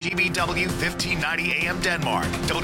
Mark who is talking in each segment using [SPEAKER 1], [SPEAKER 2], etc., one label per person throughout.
[SPEAKER 1] KBW 1590 AM Denmark,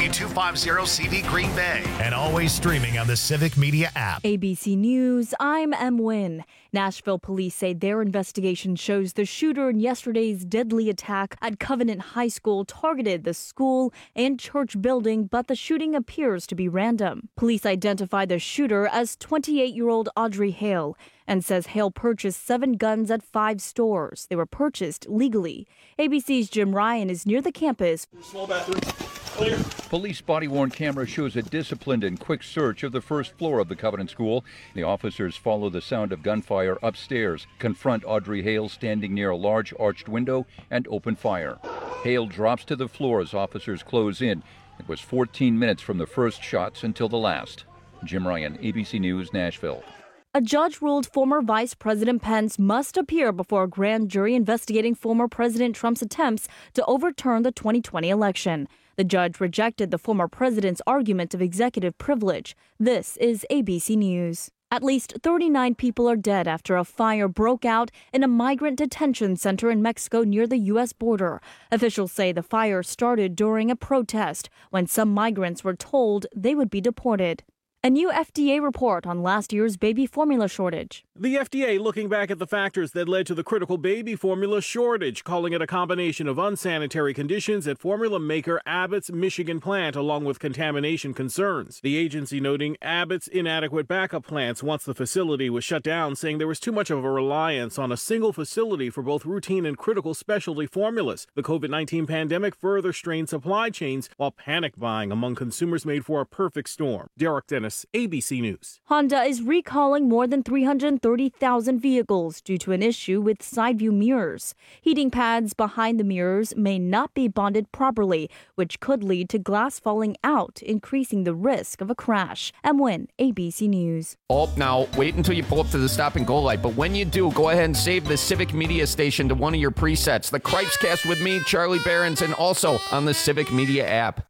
[SPEAKER 1] W250CV Green Bay, and always streaming on the Civic Media app.
[SPEAKER 2] ABC News, I'm Em Nguyen. Nashville police say their investigation shows the shooter in yesterday's deadly attack at Covenant High School targeted the school and church building, but the shooting appears to be random. Police identified the shooter as 28-year-old Audrey Hale and says Hale purchased 7 guns at 5 stores. They were purchased legally. ABC's Jim Ryan is near the campus.
[SPEAKER 3] Small bathroom. Clear.
[SPEAKER 4] Police body-worn camera shows a disciplined and quick search of the first floor of the Covenant School. The officers follow the sound of gunfire upstairs, confront Audrey Hale standing near a large arched window, and open fire. Hale drops to the floor as officers close in. It was 14 minutes from the first shots until the last. Jim Ryan, ABC News, Nashville.
[SPEAKER 2] A judge ruled former Vice President Pence must appear before a grand jury investigating former President Trump's attempts to overturn the 2020 election. The judge rejected the former president's argument of executive privilege. This is ABC News. At least 39 people are dead after a fire broke out in a migrant detention center in Mexico near the U.S. border. Officials say the fire started during a protest when some migrants were told they would be deported. A new FDA report on last year's baby formula shortage.
[SPEAKER 3] The FDA looking back at the factors that led to the critical baby formula shortage, calling it a combination of unsanitary conditions at formula maker Abbott's Michigan plant, along with contamination concerns. The agency noting Abbott's inadequate backup plants once the facility was shut down, saying there was too much of a reliance on a single facility for both routine and critical specialty formulas. The COVID-19 pandemic further strained supply chains, while panic buying among consumers made for a perfect storm. Derek Dennis, ABC News.
[SPEAKER 2] Honda is recalling more than 330,000 vehicles due to an issue with side view mirrors. Heating pads behind the mirrors may not be bonded properly, which could lead to glass falling out, increasing the risk of a crash. Em Nguyen, ABC News.
[SPEAKER 5] Oh, now, wait until you pull up to the stop and go light. But when you do, go ahead and save the Civic Media station to one of your presets. The Cripes Cast with me, Charlie Behrens, and also on the Civic Media app.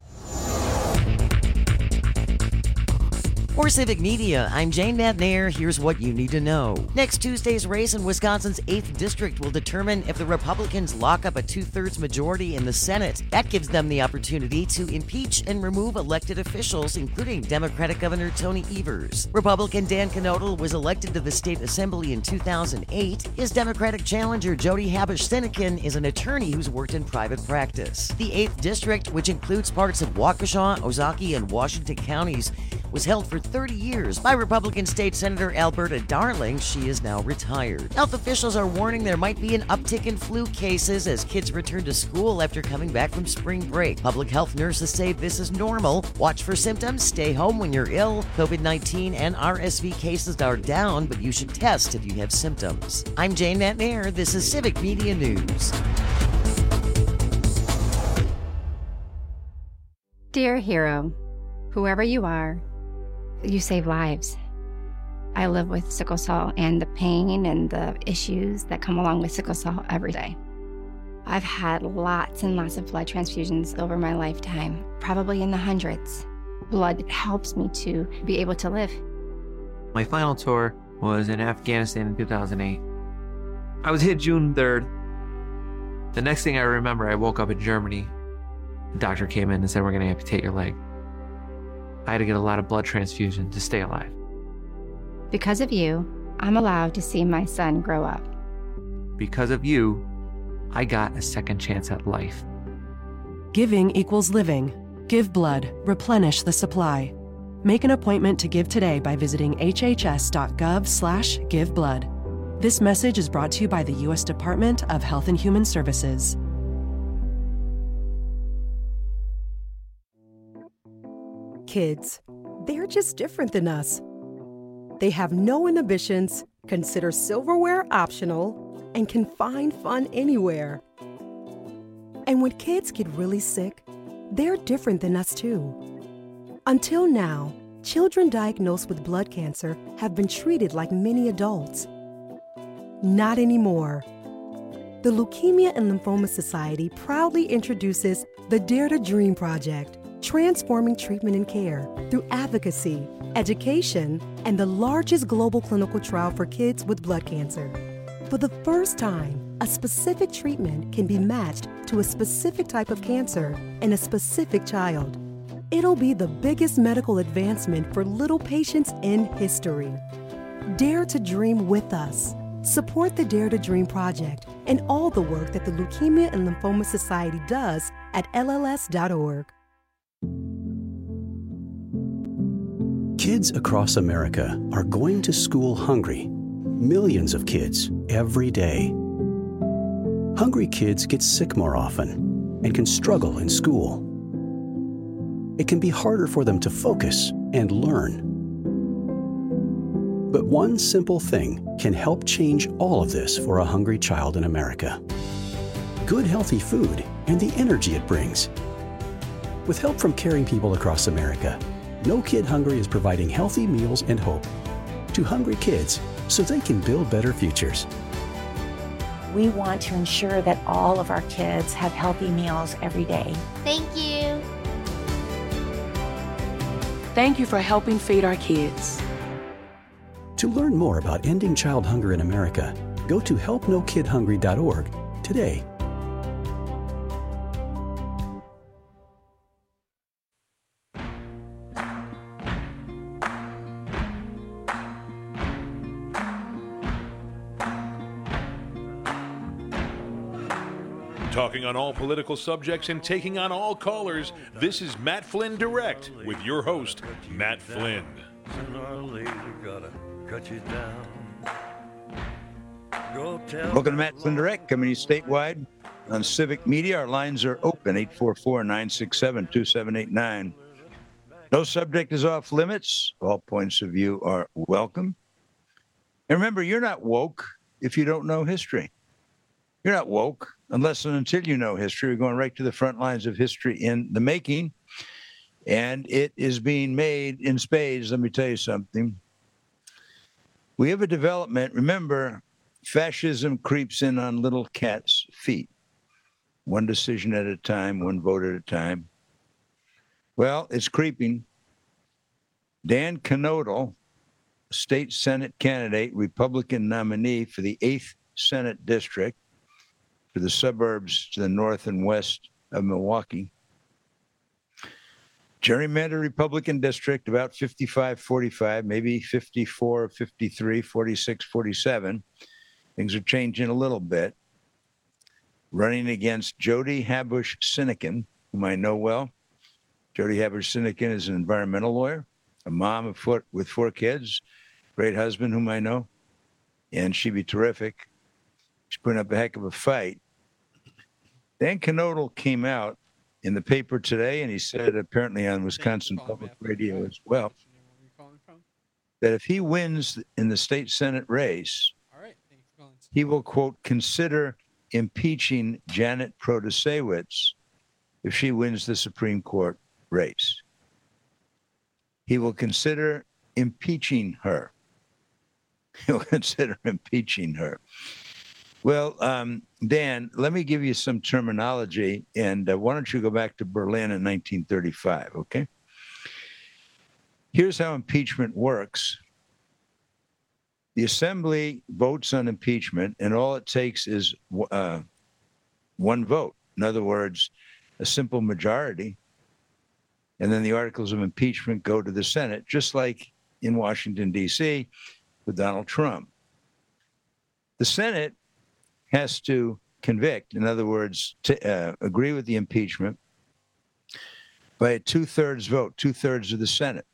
[SPEAKER 6] For Civic Media, I'm Jane McNair. Here's what you need to know. Next Tuesday's race in Wisconsin's 8th District will determine if the Republicans lock up a 2/3 majority in the Senate. That gives them the opportunity to impeach and remove elected officials, including Democratic Governor Tony Evers. Republican Dan Knodel was elected to the state assembly in 2008. His Democratic challenger Jody Habush-Sinekin is an attorney who's worked in private practice. The 8th District, which includes parts of Waukesha, Ozaukee, and Washington counties, was held for 30 years by Republican State Senator Alberta Darling. She is now retired. Health officials are warning there might be an uptick in flu cases as kids return to school after coming back from spring break. Public health nurses say this is normal. Watch for symptoms, stay home when you're ill. COVID-19 and RSV cases are down, but you should test if you have symptoms. I'm Jane McNair. This is Civic Media News.
[SPEAKER 7] Dear hero, whoever you are, you save lives. I live with sickle cell and the pain and the issues that come along with sickle cell every day. I've had lots and lots of blood transfusions over my lifetime, probably in the hundreds. Blood helps me to be able to live.
[SPEAKER 8] My final tour was in Afghanistan in 2008. I was hit June 3rd. The next thing I remember, I woke up in Germany. The doctor came in and said, "We're going to amputate your leg." I had to get a lot of blood transfusion to stay alive.
[SPEAKER 7] Because of you, I'm allowed to see my son grow up.
[SPEAKER 8] Because of you, I got a second chance at life.
[SPEAKER 9] Giving equals living. Give blood. Replenish the supply. Make an appointment to give today by visiting hhs.gov/giveblood. This message is brought to you by the U.S. Department of Health and Human Services.
[SPEAKER 10] Kids, they're just different than us. They have no inhibitions, consider silverware optional, and can find fun anywhere. And when kids get really sick, they're different than us too. Until now, children diagnosed with blood cancer have been treated like many adults. Not anymore. The Leukemia and Lymphoma Society proudly introduces the Dare to Dream Project, transforming treatment and care through advocacy, education, and the largest global clinical trial for kids with blood cancer. For the first time, a specific treatment can be matched to a specific type of cancer in a specific child. It'll be the biggest medical advancement for little patients in history. Dare to dream with us. Support the Dare to Dream Project and all the work that the Leukemia and Lymphoma Society does at LLS.org.
[SPEAKER 11] Kids across America are going to school hungry. Millions of kids every day. Hungry kids get sick more often and can struggle in school. It can be harder for them to focus and learn. But one simple thing can help change all of this for a hungry child in America. Good, healthy food and the energy it brings. With help from caring people across America, No Kid Hungry is providing healthy meals and hope to hungry kids so they can build better futures.
[SPEAKER 12] We want to ensure that all of our kids have healthy meals every day.
[SPEAKER 13] Thank you.
[SPEAKER 9] Thank you for helping feed our kids.
[SPEAKER 11] To learn more about ending child hunger in America, go to helpnokidhungry.org today.
[SPEAKER 14] Talking on all political subjects and taking on all callers, this is Matt Flynn Direct with your host, Matt Flynn.
[SPEAKER 15] Welcome to Matt Flynn Direct, coming to you statewide on Civic Media. Our lines are open, 844-967-2789. No subject is off limits. All points of view are welcome. And remember, you're not woke if you don't know history. You're not woke unless and until you know history. We're going right to the front lines of history in the making, and it is being made in spades. Let me tell you something. We have a development. Remember, fascism creeps in on little cats' feet. One decision at a time, one vote at a time. Well, it's creeping. Dan Knodel, state Senate candidate, Republican nominee for the 8th Senate District, for the suburbs to the north and west of Milwaukee. Gerrymandered Republican district, about 55-45, maybe 54, 53, 46, 47. Things are changing a little bit. Running against Jody Habush Sinekin, whom I know well. Jody Habush Sinekin is an environmental lawyer, a mom with 4 kids, great husband whom I know, and she'd be terrific. She's putting up a heck of a fight. Dan Knodel came out in the paper today, and he said, apparently on Wisconsin Public Radio as well, that if he wins in the state Senate race, he will, quote, consider impeaching Janet Protasewicz if she wins the Supreme Court race. He will consider impeaching her. He'll consider impeaching her. Well, Dan, let me give you some terminology, and why don't you go back to Berlin in 1935, okay? Here's how impeachment works. The Assembly votes on impeachment, and all it takes is one vote. In other words, a simple majority, and then the articles of impeachment go to the Senate, just like in Washington, D.C. with Donald Trump. The Senate has to convict, in other words, to agree with the impeachment by a 2/3 vote, 2/3 of the Senate.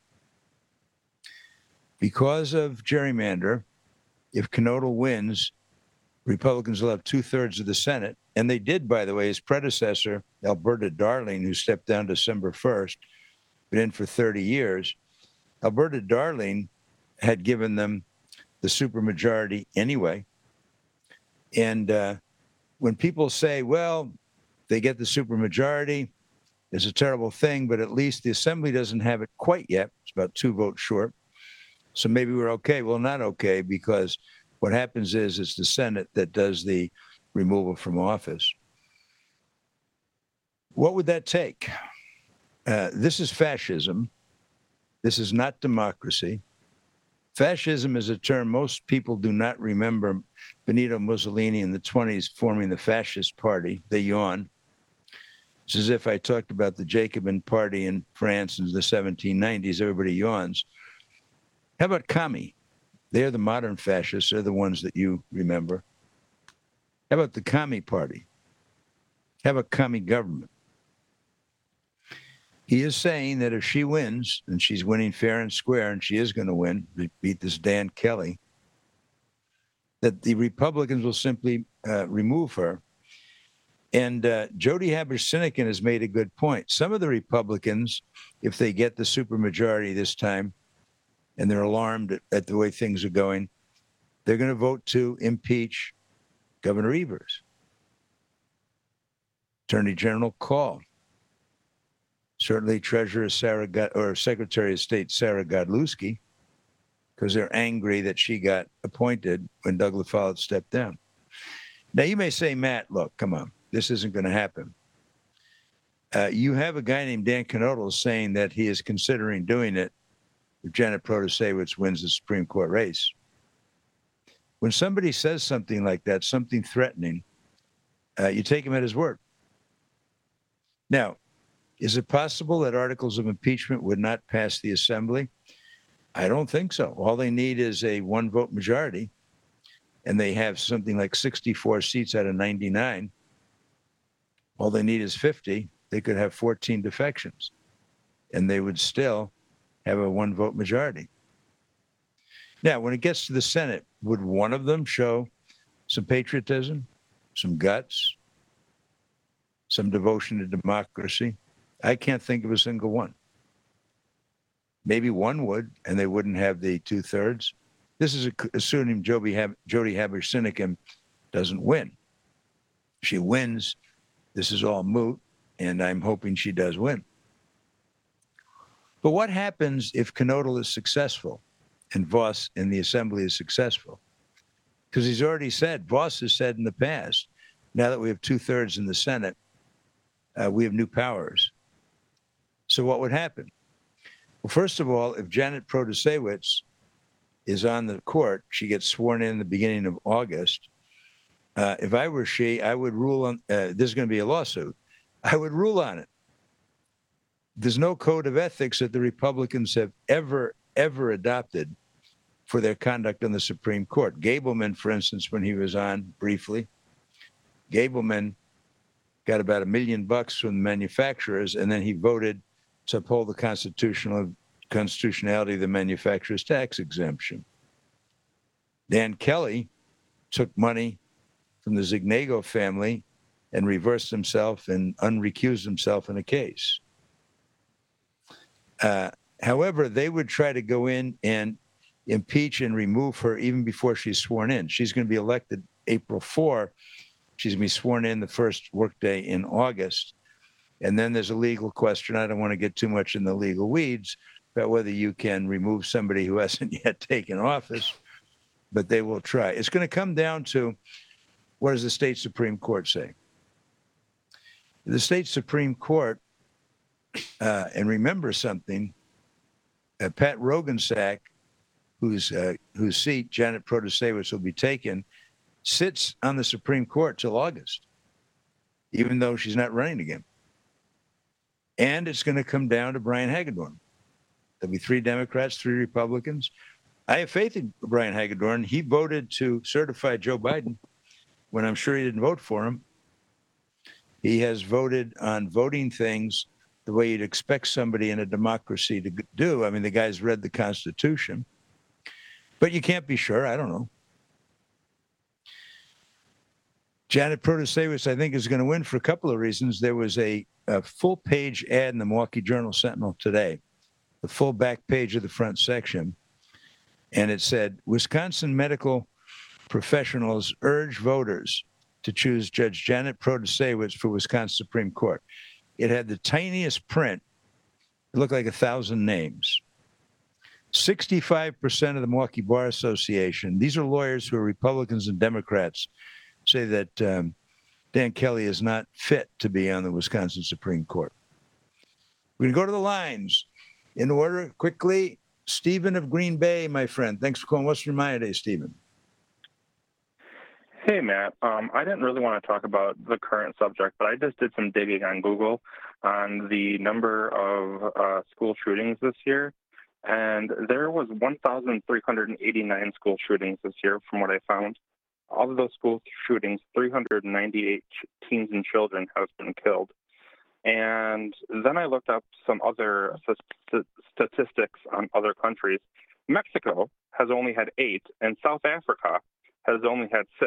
[SPEAKER 15] Because of gerrymander, if Knodel wins, Republicans will have 2/3 of the Senate. And they did, by the way. His predecessor, Alberta Darling, who stepped down December 1st, been in for 30 years. Alberta Darling had given them the supermajority anyway. And when people say, well, they get the supermajority, it's a terrible thing, but at least the Assembly doesn't have it quite yet. It's about 2 votes short. So maybe we're okay. Well, not okay, because what happens is it's the Senate that does the removal from office. What would that take? This is fascism. This is not democracy. Fascism is a term most people do not remember. Benito Mussolini in the 1920s forming the Fascist Party. They yawn. It's as if I talked about the Jacobin Party in France in the 1790s. Everybody yawns. How about commie? They're the modern fascists. They're the ones that you remember. How about the commie party? How about commie government? He is saying that if she wins, and she's winning fair and square, and she is going to win, beat this Dan Kelly, that the Republicans will simply remove her. And Jody Haber-Sinekin has made a good point. Some of the Republicans, if they get the supermajority this time, and they're alarmed at the way things are going, they're going to vote to impeach Governor Evers. Attorney General Call. Certainly Treasurer Secretary of State Sarah Godlewski, because they're angry that she got appointed when Doug LaFollette stepped down. Now, you may say, Matt, look, come on, this isn't going to happen. You have a guy named Dan Knodel saying that he is considering doing it if Janet Protasewicz wins the Supreme Court race. When somebody says something like that, something threatening, you take him at his word. Now, is it possible that articles of impeachment would not pass the Assembly? I don't think so. All they need is a one-vote majority, and they have something like 64 seats out of 99. All they need is 50. They could have 14 defections, and they would still have a one-vote majority. Now, when it gets to the Senate, would one of them show some patriotism, some guts, some devotion to democracy? I can't think of a single one. Maybe one would, and they wouldn't have the 2/3. This is assuming Jody Haber-Sinekin doesn't win. If she wins, this is all moot, and I'm hoping she does win. But what happens if Knodel is successful and Voss in the Assembly is successful? Because he's already said, Voss has said in the past, now that we have 2/3 in the Senate, we have new powers. So what would happen? Well, first of all, if Janet Protasewicz is on the court, she gets sworn in the beginning of August. If I were she, I would rule on, there's going to be a lawsuit. I would rule on it. There's no code of ethics that the Republicans have ever adopted for their conduct on the Supreme Court. Gableman, for instance, when he was on briefly, Gableman got about $1 million from the manufacturers, and then he voted to uphold the constitutionality of the manufacturer's tax exemption. Dan Kelly took money from the Zignago family and reversed himself and unrecused himself in a case. However, they would try to go in and impeach and remove her even before she's sworn in. She's going to be elected April 4. She's going to be sworn in the first workday in August. And then there's a legal question. I don't want to get too much in the legal weeds about whether you can remove somebody who hasn't yet taken office, but they will try. It's going to come down to, what does the state Supreme Court say? The state Supreme Court, and remember something, Pat Roggensack, whose seat Janet Protasewicz will be taken, sits on the Supreme Court till August, even though she's not running again. And it's going to come down to Brian Hagedorn. There'll be 3 Democrats, 3 Republicans. I have faith in Brian Hagedorn. He voted to certify Joe Biden when I'm sure he didn't vote for him. He has voted on voting things the way you'd expect somebody in a democracy to do. I mean, the guy's read the Constitution. But you can't be sure. I don't know. Janet Protasewicz, I think, is going to win for a couple of reasons. There was a full-page ad in the Milwaukee Journal-Sentinel today, the full back page of the front section, and it said, Wisconsin medical professionals urge voters to choose Judge Janet Protasewicz for Wisconsin Supreme Court. It had the tiniest print. It looked like 1,000 names. 65% of the Milwaukee Bar Association, these are lawyers who are Republicans and Democrats, say that Dan Kelly is not fit to be on the Wisconsin Supreme Court. We're going to go to the lines in order quickly. Stephen of Green Bay, my friend. Thanks for calling. What's your mind today, Stephen?
[SPEAKER 13] Hey, Matt. I didn't really want to talk about the current subject, but I just did some digging on Google on the number of school shootings this year. And there was 1,389 school shootings this year, from what I found. All of those school shootings, 398 teens and children have been killed. And then I looked up some other statistics on other countries. Mexico has only had 8, and South Africa has only had 6.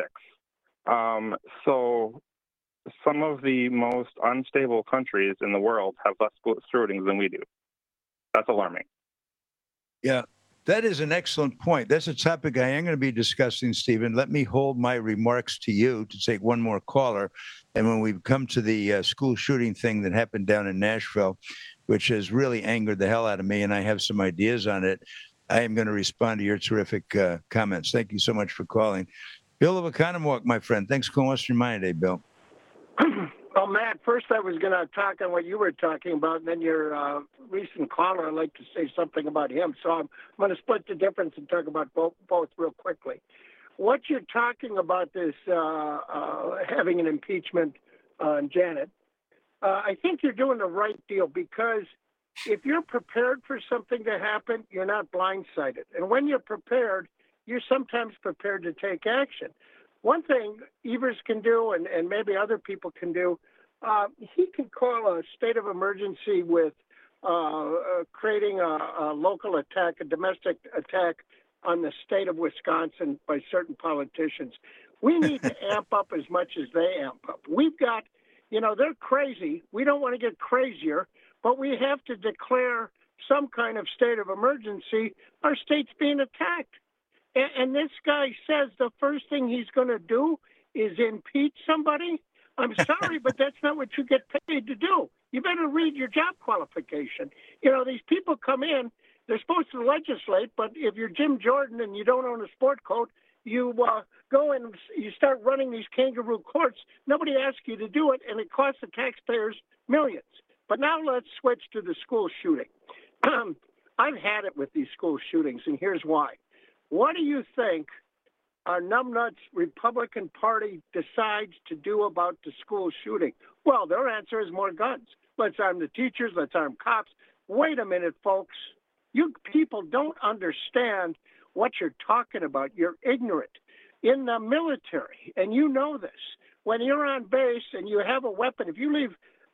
[SPEAKER 13] So some of the most unstable countries in the world have less school shootings than we do. That's alarming.
[SPEAKER 15] Yeah, that is an excellent point. That's a topic I am going to be discussing, Stephen. Let me hold my remarks to you to take one more caller. And when we come to the school shooting thing that happened down in Nashville, which has really angered the hell out of me, and I have some ideas on it, I am going to respond to your terrific comments. Thank you so much for calling. Bill of Economowoc, my friend. Thanks for calling. What's your mind today, Bill?
[SPEAKER 16] Well, Matt, first I was going to talk on what you were talking about, and then your recent caller, I'd like to say something about him. So I'm going to split the difference and talk about both real quickly. What you're talking about is having an impeachment on Janet. I think you're doing the right deal, because if you're prepared for something to happen, you're not blindsided. And when you're prepared, you're sometimes prepared to take action. One thing Evers can do, and maybe other people can do, he can call a state of emergency with creating a local attack, a domestic attack on the state of Wisconsin by certain politicians. We need to amp up as much as they amp up. We've got, they're crazy. We don't want to get crazier, but we have to declare some kind of state of emergency. Our state's being attacked. And this guy says the first thing he's going to do is impeach somebody. I'm sorry, but that's not what you get paid to do. You better read your job qualification. These people come in, they're supposed to legislate, but if you're Jim Jordan and you don't own a sport coat, you go and you start running these kangaroo courts. Nobody asks you to do it, and it costs the taxpayers millions. But now let's switch to the school shooting. I've had it with these school shootings, and here's why. What do you think our numbnuts Republican Party decides to do about the school shooting? Well, their answer is more guns. Let's arm the teachers. Let's arm cops. Wait a minute, folks. You people don't understand what you're talking about. You're ignorant. In the military, and you know this, when you're on base and you have a weapon, if you leave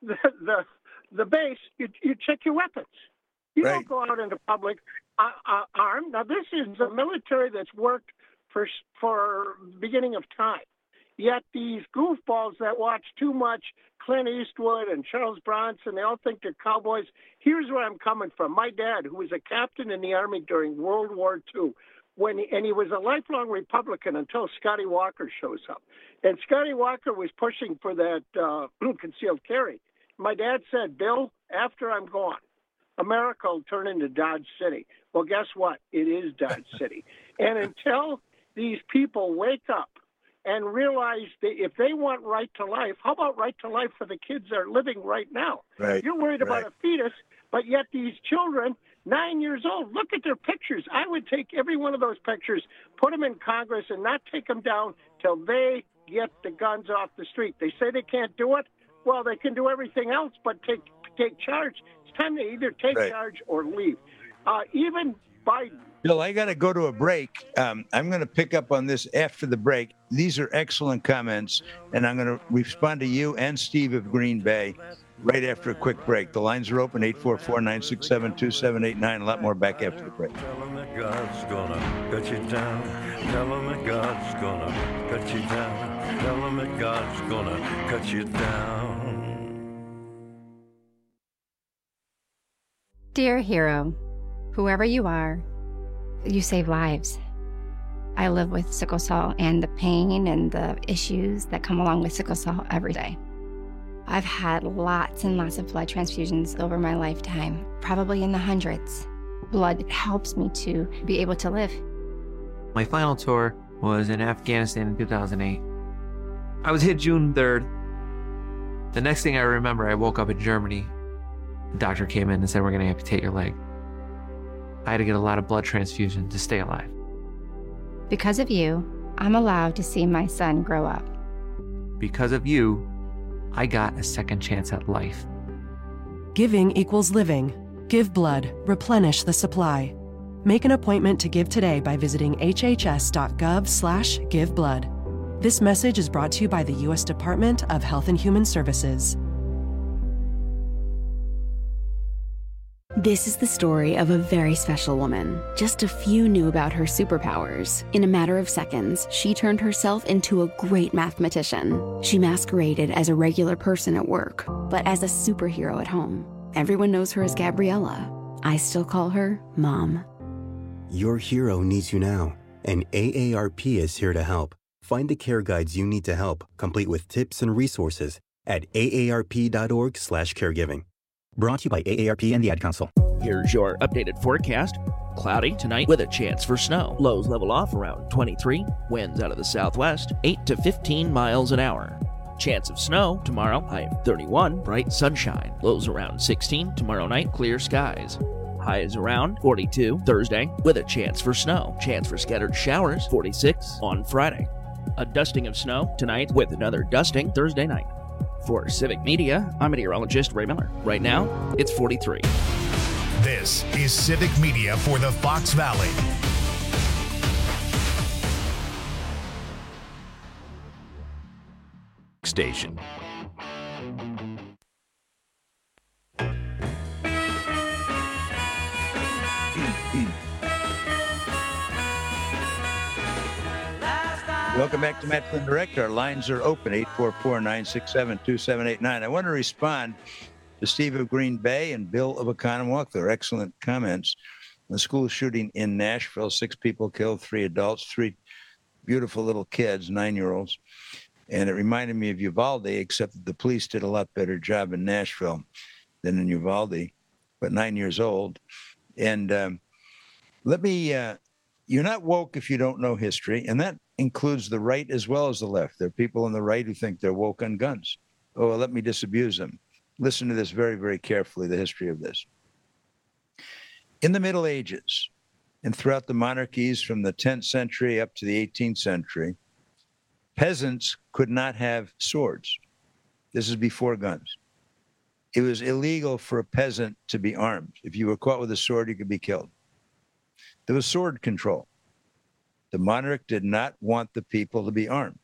[SPEAKER 16] the base, you check your weapons. You don't go out into public armed. Now, this is a military that's worked for the beginning of time. Yet these goofballs that watch too much Clint Eastwood and Charles Bronson, they all think they're cowboys. Here's where I'm coming from. My dad, who was a captain in the Army during World War II, he was a lifelong Republican until Scotty Walker shows up. And Scotty Walker was pushing for that concealed carry. My dad said, Bill, after I'm gone, America will turn into Dodge City. Well, guess what? It is Dodge City. And until these people wake up and realize that if they want right to life, how about right to life for the kids that are living right now?
[SPEAKER 15] Right.
[SPEAKER 16] You're worried about a fetus, but yet these children, 9 years old, look at their pictures. I would take every one of those pictures, put them in Congress, and not take them down till they get the guns off the street. They say they can't do it. Well, they can do everything else but take charge. It's time to either take charge or leave. Even Biden.
[SPEAKER 15] Bill, I got to go to a break. I'm going to pick up on this after the break. These are excellent comments, and I'm going to respond to you and Steve of Green Bay right after a quick break. The lines are open, 844-967-2789. A lot more back after the break.
[SPEAKER 17] Tell them that God's gonna cut you down. Tell them that God's gonna cut you down. Tell them that God's gonna cut you down.
[SPEAKER 7] Dear hero, whoever you are, you save lives. I live with sickle cell and the pain and the issues that come along with sickle cell every day. I've had lots and lots of blood transfusions over my lifetime, probably in the hundreds. Blood helps me to be able to live.
[SPEAKER 8] My final tour was in Afghanistan in 2008. I was hit June 3rd. The next thing I remember, I woke up in Germany. The doctor came in and said, we're going to amputate your leg. I had to get a lot of blood transfusion to stay alive.
[SPEAKER 7] Because of you, I'm allowed to see my son grow up.
[SPEAKER 8] Because of you, I got a second chance at life.
[SPEAKER 9] Giving equals living. Give blood. Replenish the supply. Make an appointment to give today by visiting hhs.gov/giveblood. This message is brought to you by the U.S. Department of Health and Human Services.
[SPEAKER 18] This is the story of a very special woman. Just a few knew about her superpowers. In a matter of seconds, she turned herself into a great mathematician. She masqueraded as a regular person at work, but as a superhero at home. Everyone knows her as Gabriella. I still call her Mom.
[SPEAKER 19] Your hero needs you now, and AARP is here to help. Find the care guides you need to help, complete with tips and resources at aarp.org/caregiving. Brought to you by AARP and the Ad Council.
[SPEAKER 20] Here's your updated forecast. Cloudy tonight with a chance for snow. Lows level off around 23. Winds out of the southwest, 8 to 15 miles an hour. Chance of snow tomorrow, high of 31. Bright sunshine. Lows around 16. Tomorrow night, clear skies. Highs around 42 Thursday with a chance for snow. Chance for scattered showers, 46 on Friday. A dusting of snow tonight with another dusting Thursday night. For Civic Media, I'm meteorologist Ray Miller. Right now, it's 43.
[SPEAKER 1] This is Civic Media for the Fox Valley.
[SPEAKER 21] Station.
[SPEAKER 15] Welcome back to Matt Flynn Direct. Our lines are open, 844-967-2789. I want to respond to Steve of Green Bay and Bill of Oconomowoc. Their excellent comments. The school shooting in Nashville, 6 people killed, 3 adults, 3 beautiful little kids, 9-year-olds. And it reminded me of Uvalde, except that the police did a lot better job in Nashville than in Uvalde, but 9 years old. And you're not woke if you don't know history, and that includes the right as well as the left. There are people on the right who think they're woke on guns. Oh, well, let me disabuse them. Listen to this very, very carefully, the history of this. In the Middle Ages and throughout the monarchies from the 10th century up to the 18th century, peasants could not have swords. This is before guns. It was illegal for a peasant to be armed. If you were caught with a sword, you could be killed. There was sword control. The monarch did not want the people to be armed.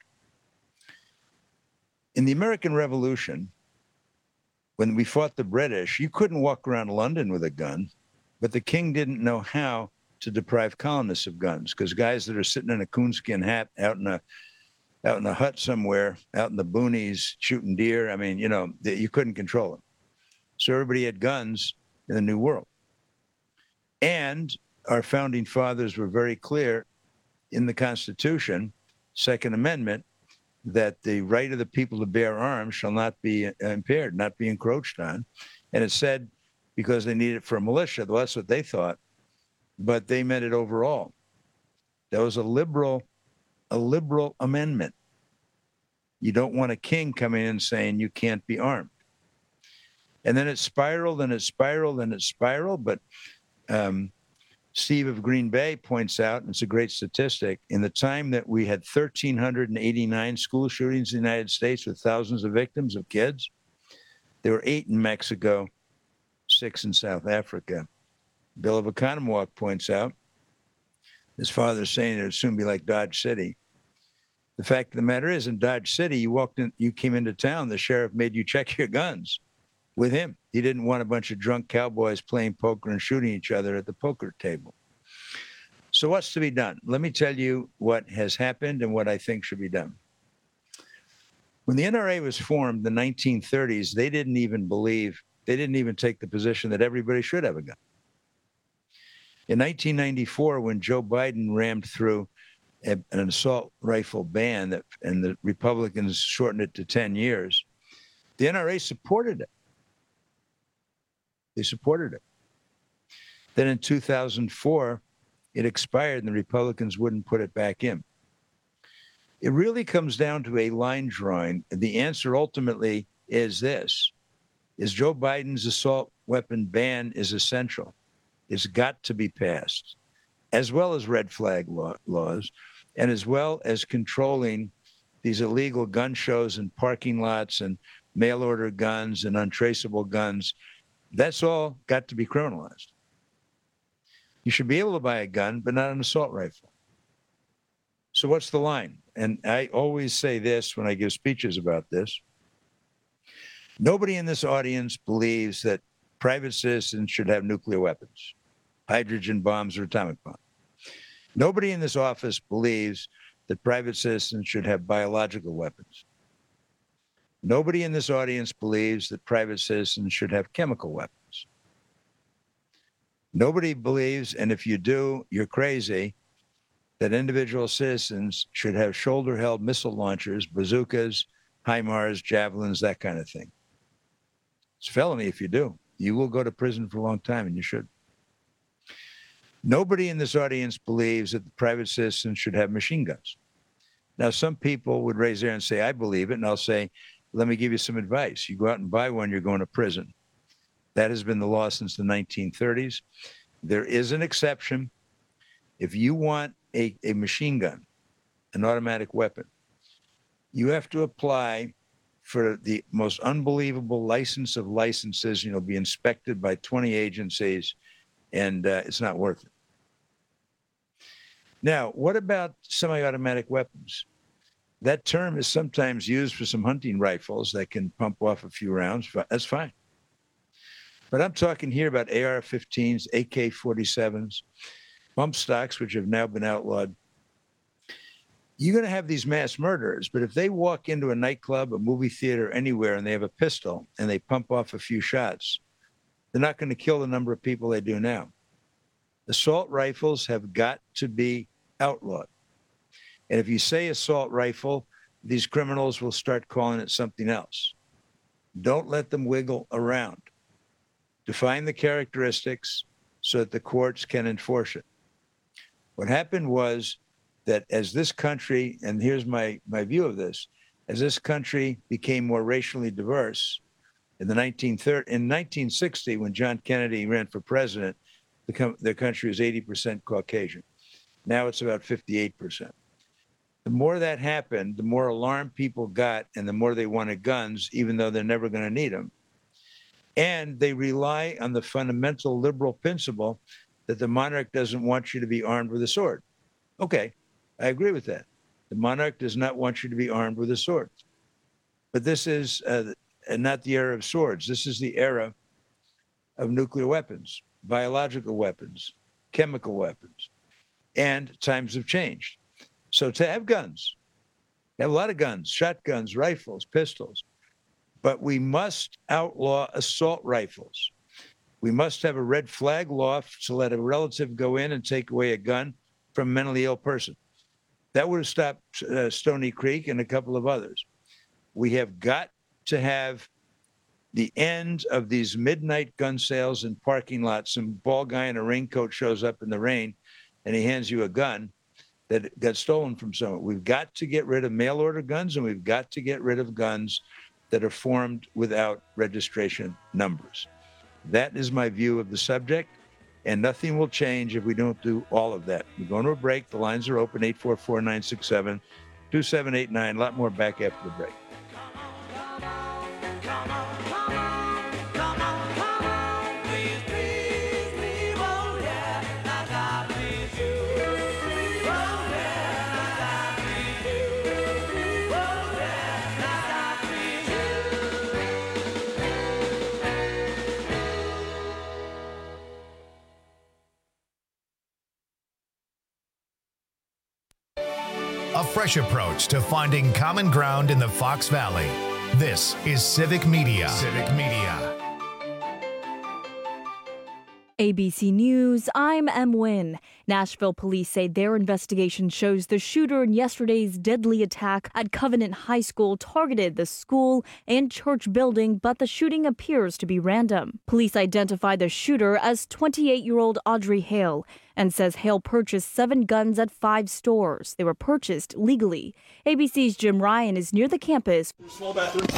[SPEAKER 15] In the American Revolution, when we fought the British, you couldn't walk around London with a gun, but the king didn't know how to deprive colonists of guns, because guys that are sitting in a coonskin hat out in a hut somewhere, out in the boonies, shooting deer, I mean, you couldn't control them. So everybody had guns in the New World. And our founding fathers were very clear in the Constitution, Second Amendment, that the right of the people to bear arms shall not be impaired, not be encroached on. And it said because they need it for a militia, well, that's what they thought, but they meant it overall. That was a liberal amendment. You don't want a king coming in saying you can't be armed. And then it spiraled and it spiraled and it spiraled, but Steve of Green Bay points out, and it's a great statistic, in the time that we had 1,389 school shootings in the United States with thousands of victims of kids, there were 8 in Mexico, 6 in South Africa. Bill of Oconomowoc points out, his father's saying it would soon be like Dodge City. The fact of the matter is, in Dodge City, you came into town, the sheriff made you check your guns with him. He didn't want a bunch of drunk cowboys playing poker and shooting each other at the poker table. So what's to be done? Let me tell you what has happened and what I think should be done. When the NRA was formed in the 1930s, they didn't even take the position that everybody should have a gun. In 1994, when Joe Biden rammed through an assault rifle ban and the Republicans shortened it to 10 years, the NRA supported it. They supported it. Then in 2004, it expired and the Republicans wouldn't put it back in. It really comes down to a line drawing. The answer ultimately is this: is Joe Biden's assault weapon ban is essential. It's got to be passed, as well as red flag laws, and as well as controlling these illegal gun shows in parking lots and mail order guns and untraceable guns. That's all got to be criminalized. You should be able to buy a gun, but not an assault rifle. So what's the line? And I always say this when I give speeches about this. Nobody in this audience believes that private citizens should have nuclear weapons, hydrogen bombs, or atomic bombs. Nobody in this office believes that private citizens should have biological weapons. Nobody in this audience believes that private citizens should have chemical weapons. Nobody believes, and if you do, you're crazy, that individual citizens should have shoulder-held missile launchers, bazookas, HIMARS, javelins, that kind of thing. It's a felony if you do. You will go to prison for a long time, and you should. Nobody in this audience believes that the private citizens should have machine guns. Now, some people would raise their hand and say, I believe it, and I'll say, let me give you some advice. You go out and buy one, you're going to prison. That has been the law since the 1930s. There is an exception. If you want a machine gun, an automatic weapon, you have to apply for the most unbelievable license of licenses, be inspected by 20 agencies, and it's not worth it. Now, what about semi-automatic weapons? That term is sometimes used for some hunting rifles that can pump off a few rounds. That's fine. But I'm talking here about AR-15s, AK-47s, bump stocks, which have now been outlawed. You're going to have these mass murderers, but if they walk into a nightclub, a movie theater, anywhere, and they have a pistol and they pump off a few shots, they're not going to kill the number of people they do now. Assault rifles have got to be outlawed. And if you say assault rifle, these criminals will start calling it something else. Don't let them wiggle around. Define the characteristics so that the courts can enforce it. What happened was that as this country, and here's my view of this, as this country became more racially diverse, in 1960, when John Kennedy ran for president, the country was 80% Caucasian. Now it's about 58%. The more that happened, the more alarmed people got, and the more they wanted guns, even though they're never going to need them. And they rely on the fundamental liberal principle that the monarch doesn't want you to be armed with a sword. Okay, I agree with that. The monarch does not want you to be armed with a sword. But this is not the era of swords. This is the era of nuclear weapons, biological weapons, chemical weapons. And times have changed. So to have guns, have a lot of guns, shotguns, rifles, pistols, but we must outlaw assault rifles. We must have a red flag law to let a relative go in and take away a gun from a mentally ill person. That would have stopped Stony Creek and a couple of others. We have got to have the end of these midnight gun sales in parking lots. Some bald guy in a raincoat shows up in the rain and he hands you a gun that got stolen from someone. We've got to get rid of mail order guns, and we've got to get rid of guns that are formed without registration numbers. That is my view of the subject, and nothing will change if we don't do all of that. We're going to a break. The lines are open, 844-967-2789. A lot more back after the break.
[SPEAKER 1] A fresh approach to finding common ground in the Fox Valley. This is Civic Media. Civic Media.
[SPEAKER 2] ABC News, I'm Em Nguyen. Nashville police say their investigation shows the shooter in yesterday's deadly attack at Covenant High School targeted the school and church building, but the shooting appears to be random. Police identified the shooter as 28-year-old Audrey Hale and says Hale purchased 7 guns at 5 stores. They were purchased legally. ABC's Jim Ryan is near the campus.
[SPEAKER 21] Small bathroom.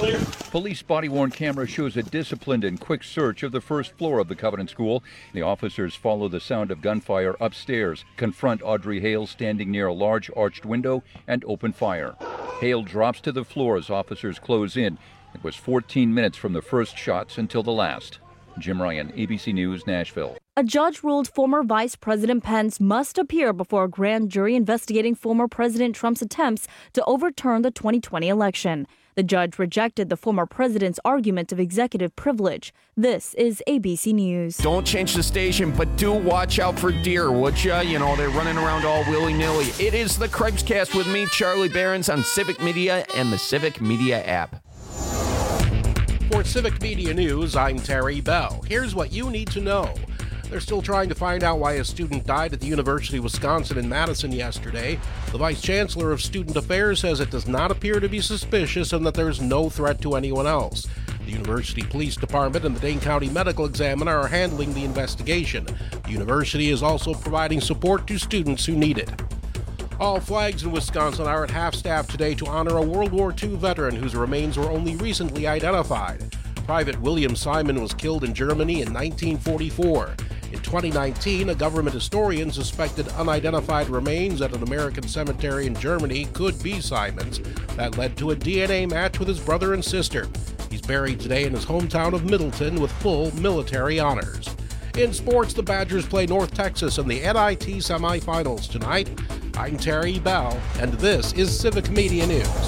[SPEAKER 17] Clear.
[SPEAKER 4] Police body-worn camera shows a disciplined and quick search of the first floor of the Covenant School. The officers follow the sound of gunfire upstairs, confront Audrey Hale standing near a large arched window, and open fire. Hale drops to the floor as officers close in. It was 14 minutes from the first shots until the last. Jim Ryan, ABC News, Nashville.
[SPEAKER 2] A judge ruled former Vice President Pence must appear before a grand jury investigating former President Trump's attempts to overturn the 2020 election. The judge rejected the former president's argument of executive privilege. This is ABC News.
[SPEAKER 5] Don't change the station, but do watch out for deer, would ya? You know, they're running around all willy-nilly. It is the Cripescast with me, Charlie Behrens, on Civic Media and the Civic Media app.
[SPEAKER 21] For Civic Media News, I'm Terry Bell. Here's what you need to know. They're still trying to find out why a student died at the University of Wisconsin in Madison yesterday. The Vice Chancellor of Student Affairs says it does not appear to be suspicious and that there's no threat to anyone else. The University Police Department and the Dane County Medical Examiner are handling the investigation. The university is also providing support to students who need it. All flags in Wisconsin are at half-staff today to honor a World War II veteran whose remains were only recently identified. Private William Simon was killed in Germany in 1944. In 2019, a government historian suspected unidentified remains at an American cemetery in Germany could be Simon's. That led to a DNA match with his brother and sister. He's buried today in his hometown of Middleton with full military honors. In sports, the Badgers play North Texas in the NIT semifinals tonight. I'm Terry Bell, and this is Civic Media News.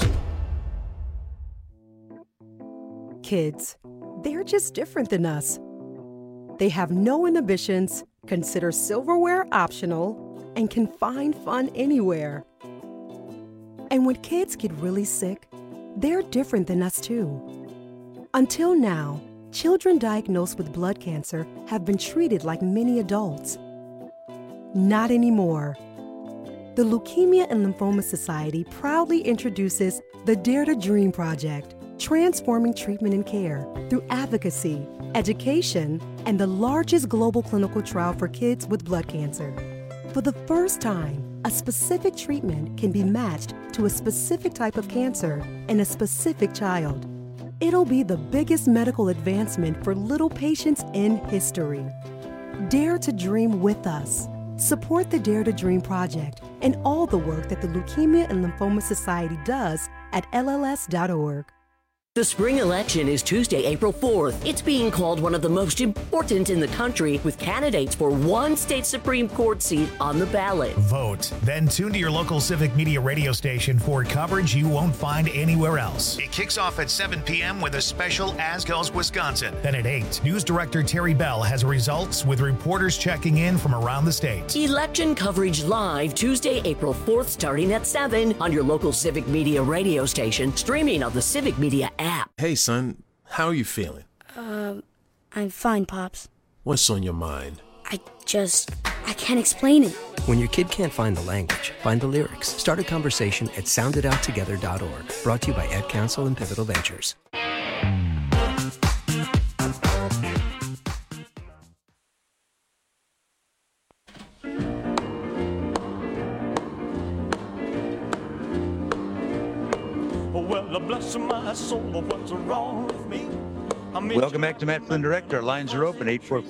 [SPEAKER 10] Kids, they're just different than us. They have no inhibitions, consider silverware optional, and can find fun anywhere. And when kids get really sick, they're different than us too. Until now, children diagnosed with blood cancer have been treated like many adults. Not anymore. The Leukemia and Lymphoma Society proudly introduces the Dare to Dream Project, transforming treatment and care through advocacy, education, and the largest global clinical trial for kids with blood cancer. For the first time, a specific treatment can be matched to a specific type of cancer in a specific child. It'll be the biggest medical advancement for little patients in history. Dare to dream with us. Support the Dare to Dream Project and all the work that the Leukemia and Lymphoma Society does at LLS.org.
[SPEAKER 22] The spring election is Tuesday, April 4th. It's being called one of the most important in the country, with candidates for one state Supreme Court seat on the ballot.
[SPEAKER 1] Vote. Then tune to your local Civic Media radio station for coverage you won't find anywhere else. It kicks off at 7 p.m. with a special As Goes Wisconsin. Then at 8, News Director Terry Bell has results with reporters checking in from around the state.
[SPEAKER 22] Election coverage live Tuesday, April 4th, starting at 7 on your local Civic Media radio station, streaming on the Civic Media app.
[SPEAKER 23] Hey, son, how are you feeling?
[SPEAKER 24] I'm fine, Pops.
[SPEAKER 23] What's on your mind?
[SPEAKER 24] I can't explain it.
[SPEAKER 25] When your kid can't find the language, find the lyrics. Start a conversation at soundedouttogether.org. Brought to you by Ad Council and Pivotal Ventures.
[SPEAKER 17] Bless my soul, what's wrong with me?
[SPEAKER 15] Welcome back to Matt Flynn Direct. Our lines are open,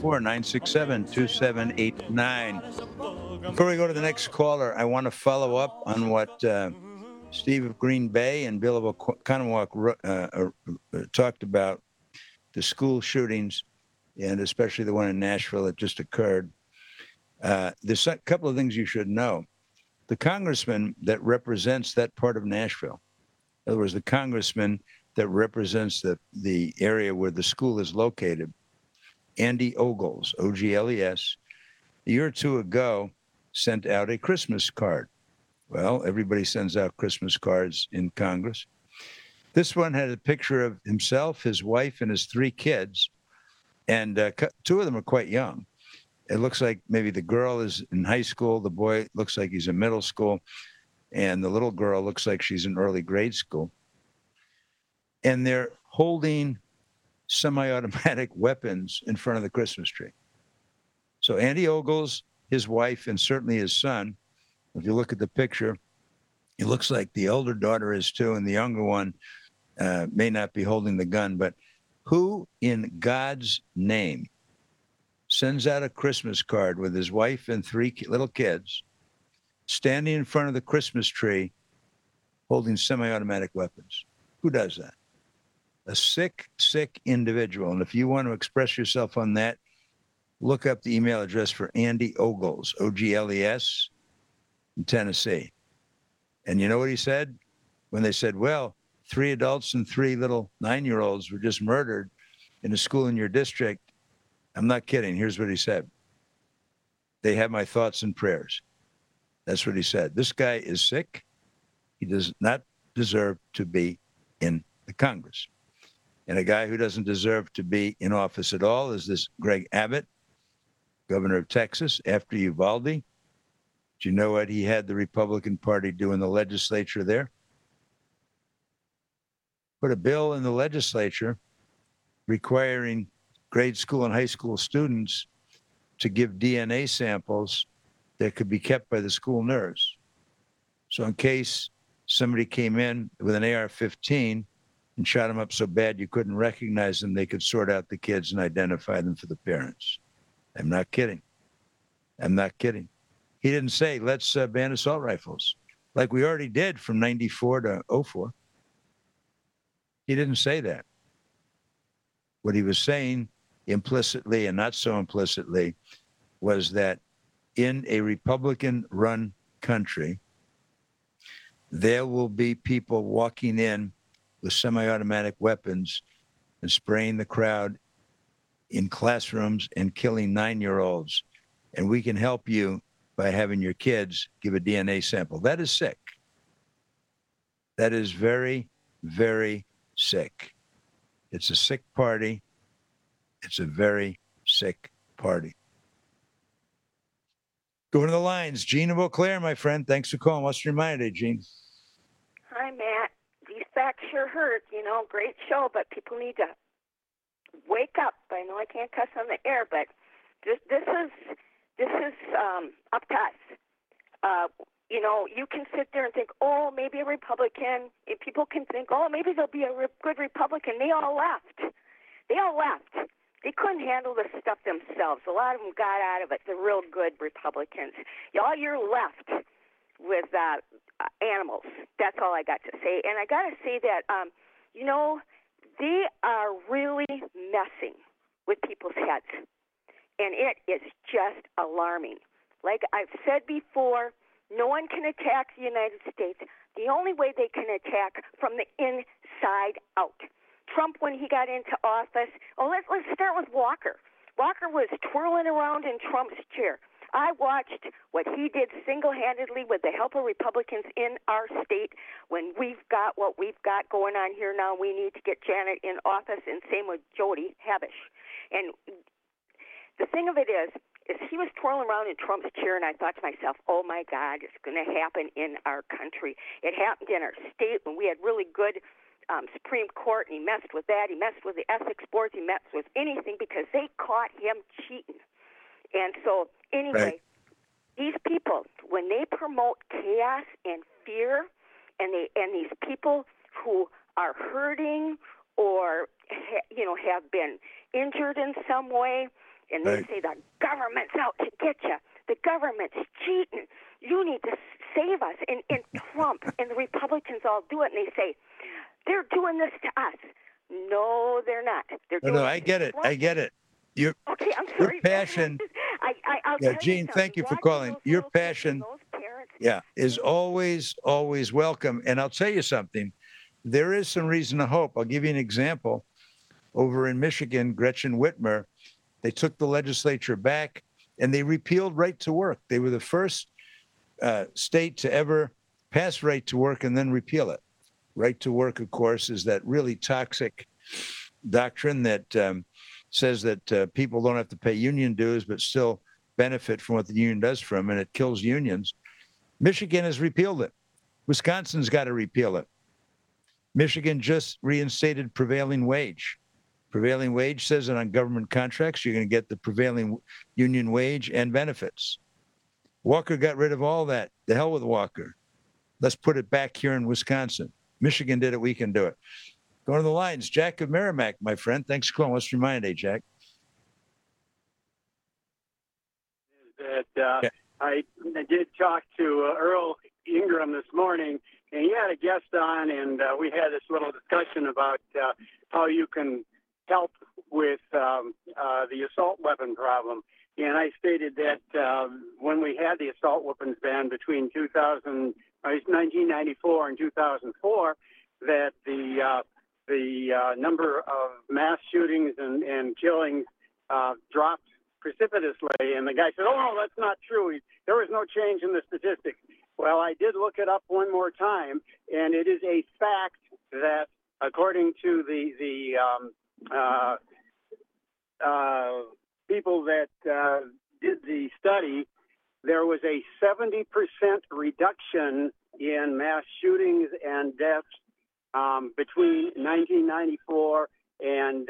[SPEAKER 15] 844-967-2789. Before we go to the next caller, I want to follow up on what Steve of Green Bay and Bill of Oconomowoc talked about, the school shootings, and especially the one in Nashville that just occurred. There's a couple of things you should know. The congressman that represents that part of Nashville, in other words, the congressman that represents the area where the school is located, Andy Ogles, O-G-L-E-S, a year or two ago sent out a Christmas card. Well, everybody sends out Christmas cards in Congress. This one had a picture of himself, his wife, and his 3 kids, and 2 of them are quite young. It looks like maybe the girl is in high school, the boy looks like he's in middle school, and the little girl looks like she's in early grade school. And they're holding semi-automatic weapons in front of the Christmas tree. So Andy Ogles, his wife, and certainly his son, if you look at the picture, it looks like the elder daughter is too, and the younger one may not be holding the gun, but who in God's name sends out a Christmas card with his wife and 3 little kids standing in front of the Christmas tree holding semi-automatic weapons? Who does that? A sick, sick individual. And if you want to express yourself on that, look up the email address for Andy Ogles, O-G-L-E-S, in Tennessee. And you know what he said? When they said, well, 3 adults and 3 little 9-year-olds were just murdered in a school in your district. I'm not kidding. Here's what he said. They have my thoughts and prayers. That's what he said. This guy is sick. He does not deserve to be in the Congress. And a guy who doesn't deserve to be in office at all is this Greg Abbott, governor of Texas, after Uvalde. Do you know what he had the Republican Party do in the legislature there? Put a bill in the legislature requiring grade school and high school students to give DNA samples that could be kept by the school nurse. So in case somebody came in with an AR-15 and shot them up so bad you couldn't recognize them, they could sort out the kids and identify them for the parents. I'm not kidding. I'm not kidding. He didn't say, let's ban assault rifles, like we already did from 94 to 04. He didn't say that. What he was saying implicitly and not so implicitly was that in a Republican-run country, there will be people walking in with semi-automatic weapons and spraying the crowd in classrooms and killing 9-year-olds. And we can help you by having your kids give a DNA sample. That is sick. That is very, very sick. It's a sick party. It's a very sick party. Going to the lines. Gene of Eau Claire, my friend. Thanks for calling. What's your mind today, Gene?
[SPEAKER 3] Hi, Matt. These facts sure hurt. You know, great show, but people need to wake up. I know I can't cuss on the air, but this is up to us. You know, you can sit there and think, oh, maybe a Republican. If people can think, oh, maybe there'll be a good Republican. They all left. They couldn't handle this stuff themselves. A lot of them got out of it, the real good Republicans. All you're left with animals. That's all I got to say. And I got to say that, you know, they are really messing with people's heads. And it is just alarming. Like I've said before, no one can attack the United States. The only way they can attack from the inside out. Trump, when he got into office, let's start with Walker. Walker was twirling around in Trump's chair. I watched what he did single-handedly with the help of Republicans in our state. When we've got what we've got going on here now, we need to get Janet in office, and same with Jody Habush. And the thing of it is he was twirling around in Trump's chair, and I thought to myself, oh, my God, it's going to happen in our country. It happened in our state when we had really good Supreme Court, and he messed with that. He messed with the ethics boards. He messed with anything because they caught him cheating. And so, anyway, These people, when they promote chaos and fear, and these people who are hurting or have been injured in some way, and they say the government's out to get you, the government's cheating, you need to save us. And Trump and the Republicans all do it, and they say, they're doing this to us. No, they're not.
[SPEAKER 15] I get it. I get it. Your passion. Gene, thank you for calling. Your passion, is always welcome. And I'll tell you something. There is some reason to hope. I'll give you an example. Over in Michigan, Gretchen Whitmer, they took the legislature back and they repealed right to work. They were the first state to ever pass right to work and then repeal it. Right to work, of course, is that really toxic doctrine that says that people don't have to pay union dues but still benefit from what the union does for them, and it kills unions. Michigan has repealed it. Wisconsin's got to repeal it. Michigan just reinstated prevailing wage. Prevailing wage says that on government contracts, you're going to get the prevailing union wage and benefits. Walker got rid of all that. The hell with Walker. Let's put it back here in Wisconsin. Michigan did it. We can do it. Going to the lines. Jack of Merrimack, my friend. Thanks for calling. What's your mind, Jack?
[SPEAKER 6] That I did talk to Earl Ingram this morning, and he had a guest on, and we had this little discussion about how you can help with the assault weapon problem. And I stated that when we had the assault weapons ban between 1994 and 2004, that the number of mass shootings and killings dropped precipitously. And the guy said, "Oh, no, that's not true. There was no change in the statistics." Well, I did look it up one more time, and it is a fact that according to the people that did the study, there was a 70% reduction in mass shootings and deaths between 1994 and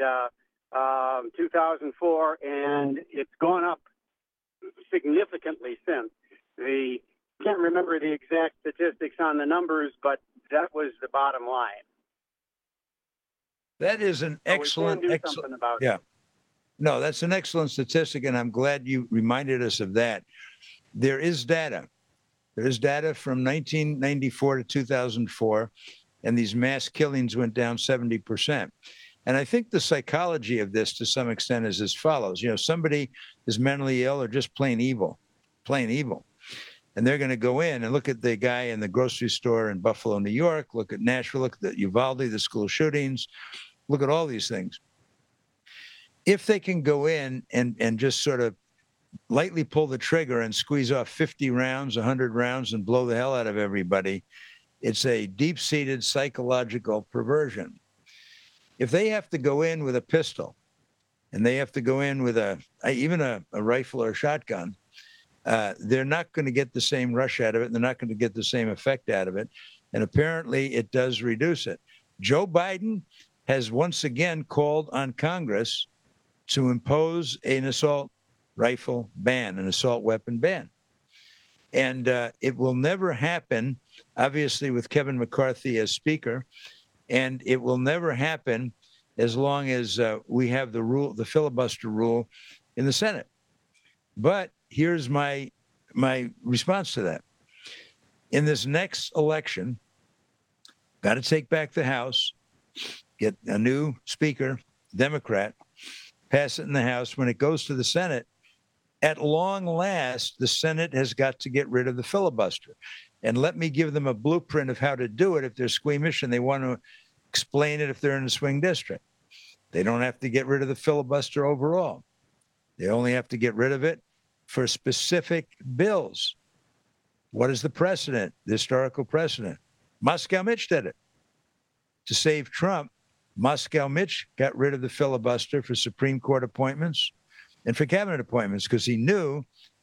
[SPEAKER 6] 2004, and it's gone up significantly since. Can't remember the exact statistics on the numbers, but that was the bottom line.
[SPEAKER 15] That is an excellent, yeah. No, that's an excellent statistic, and I'm glad you reminded us of that. There is data. There is data from 1994 to 2004, and these mass killings went down 70%. And I think the psychology of this, to some extent, is as follows. You know, somebody is mentally ill or just plain evil. And they're going to go in and look at the guy in the grocery store in Buffalo, New York, look at Nashville, look at Uvalde, the school shootings, look at all these things. If they can go in and just sort of lightly pull the trigger and squeeze off 50 rounds, 100 rounds, and blow the hell out of everybody, it's a deep-seated psychological perversion. If they have to go in with a pistol, and they have to go in with even a rifle or a shotgun, they're not going to get the same rush out of it, and they're not going to get the same effect out of it. And apparently it does reduce it. Joe Biden has once again called on Congress to impose an assault rifle ban, an assault weapon ban. And it will never happen, obviously, with Kevin McCarthy as Speaker, and it will never happen as long as we have the filibuster rule in the Senate. But here's my response to that. In this next election, got to take back the House, get a new Speaker, Democrat, pass it in the House. When it goes to the Senate, at long last, the Senate has got to get rid of the filibuster. And let me give them a blueprint of how to do it if they're squeamish and they want to explain it if they're in a swing district. They don't have to get rid of the filibuster overall. They only have to get rid of it for specific bills. What is the precedent, the historical precedent? Moscow Mitch did it. To save Trump, Moscow Mitch got rid of the filibuster for Supreme Court appointments and for cabinet appointments because he knew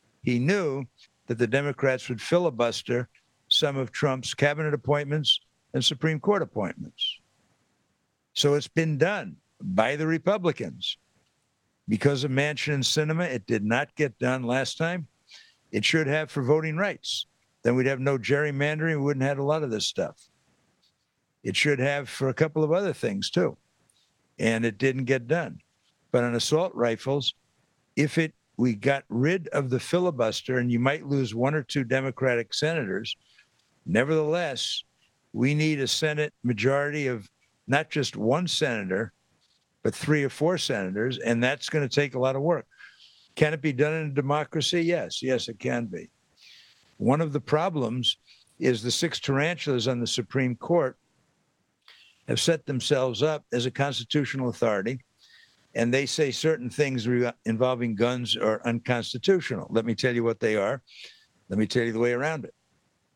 [SPEAKER 15] that the Democrats would filibuster some of Trump's cabinet appointments and Supreme Court appointments. So it's been done by the Republicans. Because of Manchin and Sinema, it did not get done last time. It should have for voting rights. Then we'd have no gerrymandering. We wouldn't have a lot of this stuff. It should have for a couple of other things, too. And it didn't get done. But on assault rifles, we got rid of the filibuster, and you might lose one or two Democratic senators. Nevertheless, we need a Senate majority of not just one senator, but 3 or 4 senators, and that's going to take a lot of work. Can it be done in a democracy? Yes, it can be. One of the problems is the 6 tarantulas on the Supreme Court have set themselves up as a constitutional authority, and they say certain things involving guns are unconstitutional. Let me tell you what they are. Let me tell you the way around it.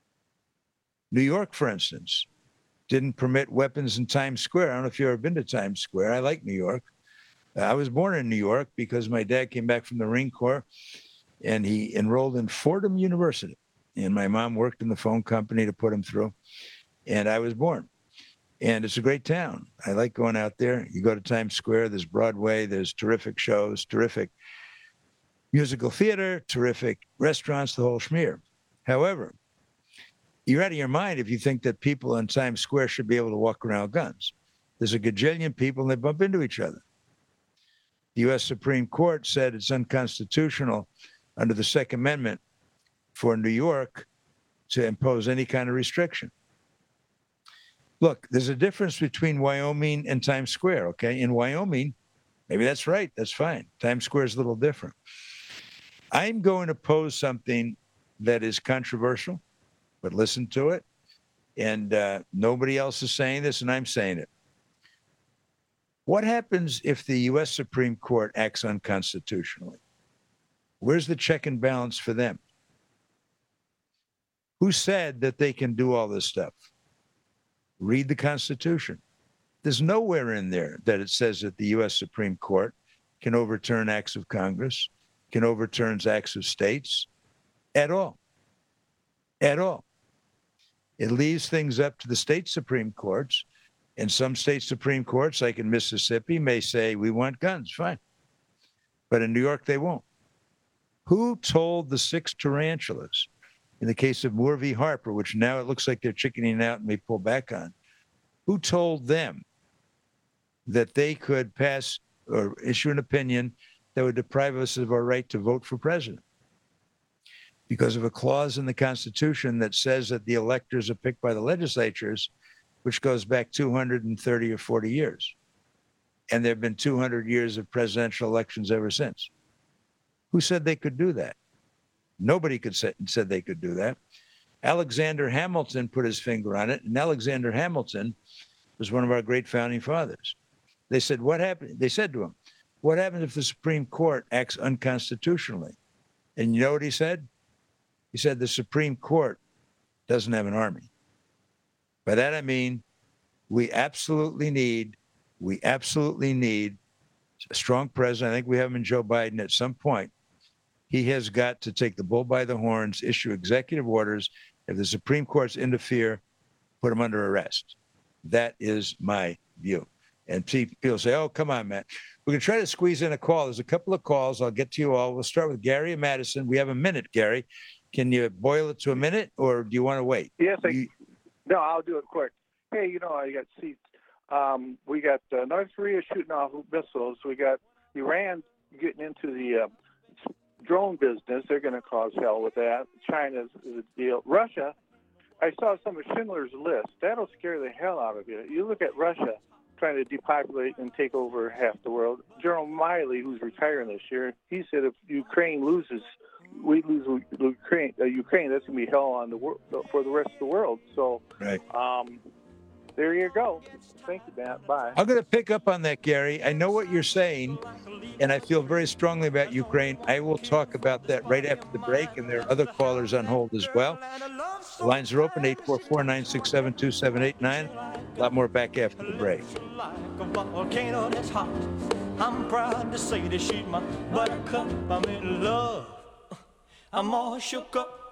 [SPEAKER 15] New York, for instance, didn't permit weapons in Times Square. I don't know if you've ever been to Times Square. I like New York. I was born in New York because my dad came back from the Marine Corps, and he enrolled in Fordham University. And my mom worked in the phone company to put him through. And I was born. And it's a great town. I like going out there. You go to Times Square, there's Broadway, there's terrific shows, terrific musical theater, terrific restaurants, the whole schmear. However, you're out of your mind if you think that people in Times Square should be able to walk around with guns. There's a gajillion people and they bump into each other. The U.S. Supreme Court said it's unconstitutional under the Second Amendment for New York to impose any kind of restriction. Look, there's a difference between Wyoming and Times Square, okay? In Wyoming, maybe that's right, that's fine. Times Square is a little different. I'm going to pose something that is controversial, but listen to it. And nobody else is saying this, and I'm saying it. What happens if the U.S. Supreme Court acts unconstitutionally? Where's the check and balance for them? Who said that they can do all this stuff? Read the Constitution. There's nowhere in there that it says that the U.S. Supreme Court can overturn acts of Congress, can overturn acts of states, at all. At all. It leaves things up to the state Supreme Courts, and some state Supreme Courts, like in Mississippi, may say, we want guns, fine. But in New York, they won't. Who told the 6 tarantulas, in the case of Moore v. Harper, which now it looks like they're chickening out and may pull back on, who told them that they could pass or issue an opinion that would deprive us of our right to vote for president? Because of a clause in the Constitution that says that the electors are picked by the legislatures, which goes back 230 or 40 years. And there have been 200 years of presidential elections ever since. Who said they could do that? Nobody said they could do that. Alexander Hamilton put his finger on it, and Alexander Hamilton was one of our great founding fathers. They said, what happened? They said to him, what happens if the Supreme Court acts unconstitutionally? And you know what he said? He said, the Supreme Court doesn't have an army. By that I mean, we absolutely need a strong president. I think we have him in Joe Biden at some point. He has got to take the bull by the horns, issue executive orders. If the Supreme Courts interfere, put them under arrest. That is my view. And people say, oh, come on, Matt. We're going to try to squeeze in a call. There's a couple of calls. I'll get to you all. We'll start with Gary and Madison. We have a minute, Gary. Can you boil it to a minute, or do you want to wait?
[SPEAKER 11] Yes, no, I'll do it quick. Hey, I got seats. We got North Korea shooting off missiles. We got Iran getting into the drone business. They're going to cause hell with that. China's the deal. Russia, I saw some of Schindler's List. That'll scare the hell out of you. You look at Russia trying to depopulate and take over half the world. General Miley, who's retiring this year, he said if Ukraine loses, we lose Ukraine. That's going to be hell on the world for the rest of the world. So,
[SPEAKER 15] right.
[SPEAKER 11] There you go. Thank you, Matt. Bye.
[SPEAKER 15] I'm going to pick up on that, Gary. I know what you're saying, and I feel very strongly about Ukraine. I will talk about that right after the break, and there are other callers on hold as well. The lines are open, 844-967-2789. A lot more back after the break.
[SPEAKER 12] I'm proud to say that she's my buttercup. I'm in love. I'm all shook up.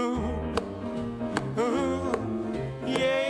[SPEAKER 12] Yeah.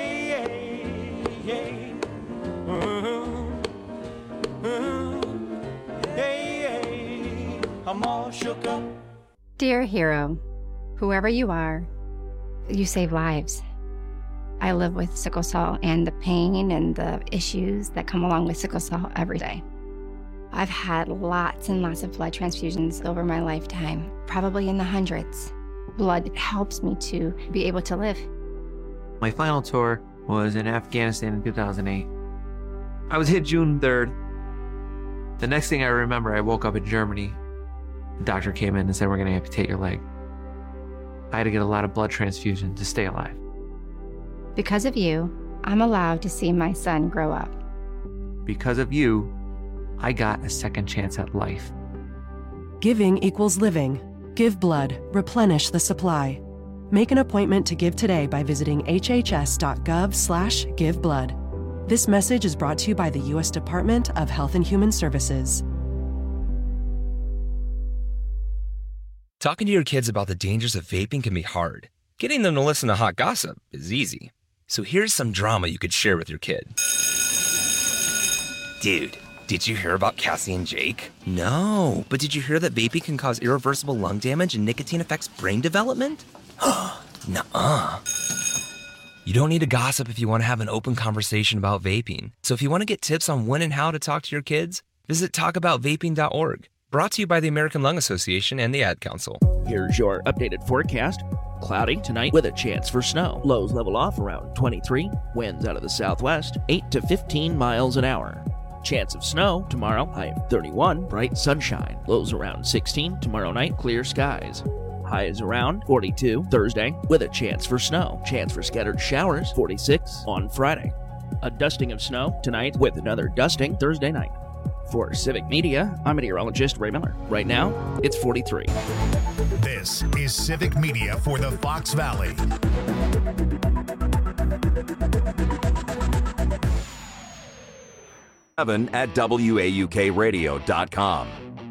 [SPEAKER 12] I'm all shook up.
[SPEAKER 7] Dear hero, whoever you are, you save lives. I live with sickle cell and the pain and the issues that come along with sickle cell every day. I've had lots and lots of blood transfusions over my lifetime, probably in the hundreds. Blood helps me to be able to live.
[SPEAKER 8] My final tour was in Afghanistan in 2008. I was hit June 3rd. The next thing I remember, I woke up in Germany. The doctor came in and said, we're going to amputate your leg. I had to get a lot of blood transfusion to stay alive.
[SPEAKER 7] Because of you, I'm allowed to see my son grow up.
[SPEAKER 8] Because of you, I got a second chance at life.
[SPEAKER 9] Giving equals living. Give blood. Replenish the supply. Make an appointment to give today by visiting hhs.gov/giveblood. This message is brought to you by the U.S. Department of Health and Human Services.
[SPEAKER 13] Talking to your kids about the dangers of vaping can be hard. Getting them to listen to hot gossip is easy. So here's some drama you could share with your kid. Dude, did you hear about Cassie and Jake? No, but did you hear that vaping can cause irreversible lung damage and nicotine affects brain development? Nuh-uh. You don't need to gossip if you want to have an open conversation about vaping. So if you want to get tips on when and how to talk to your kids, visit talkaboutvaping.org. Brought to you by the American Lung Association and the Ad Council.
[SPEAKER 14] Here's your updated forecast. Cloudy tonight with a chance for snow. Lows level off around 23. Winds out of the southwest, 8 to 15 miles an hour. Chance of snow tomorrow, high of 31. Bright sunshine. Lows around 16. Tomorrow night, clear skies. Highs around 42 Thursday with a chance for snow. Chance for scattered showers, 46 on Friday. A dusting of snow tonight with another dusting Thursday night. For Civic Media, I'm meteorologist Ray Miller. Right now, it's 43.
[SPEAKER 1] This is Civic Media for the Fox Valley.
[SPEAKER 16] At WAUKradio.com.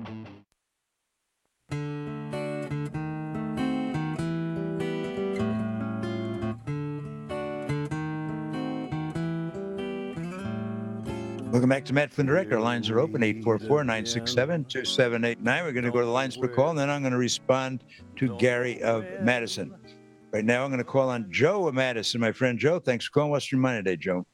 [SPEAKER 15] Welcome back to Matt Flynn Direct. Our lines are open, 844-967-2789. We're going to go to the lines per call, and then I'm going to respond to Gary of Madison. Right now, I'm going to call on Joe of Madison. My friend Joe, thanks for calling. What's your mind today, Joe?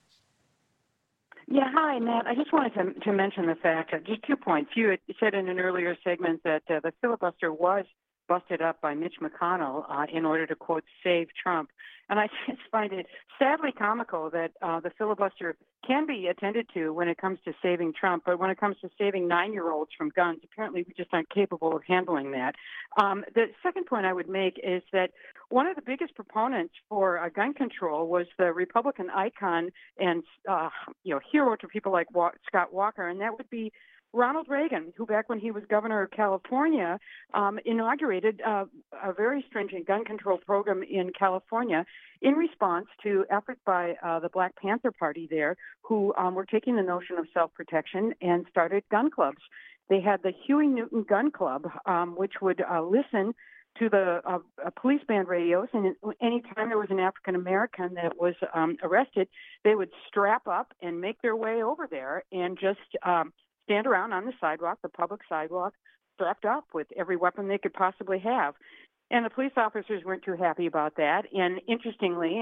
[SPEAKER 18] Yeah, hi, Matt. I just wanted to mention the fact, just 2 points. You had said in an earlier segment that the filibuster was busted up by Mitch McConnell in order to, quote, save Trump. And I just find it sadly comical that the filibuster can be attended to when it comes to saving Trump, but when it comes to saving 9-year-olds from guns, apparently we just aren't capable of handling that. The second point I would make is that one of the biggest proponents for gun control was the Republican icon and hero to people like Scott Walker, and that would be Ronald Reagan, who back when he was governor of California, inaugurated a very stringent gun control program in California in response to efforts by the Black Panther Party there, who were taking the notion of self-protection and started gun clubs. They had the Huey Newton Gun Club, which would listen to the police band radios, and anytime there was an African-American that was arrested, they would strap up and make their way over there and just stand around on the sidewalk, the public sidewalk, strapped up with every weapon they could possibly have. And the police officers weren't too happy about that. And interestingly,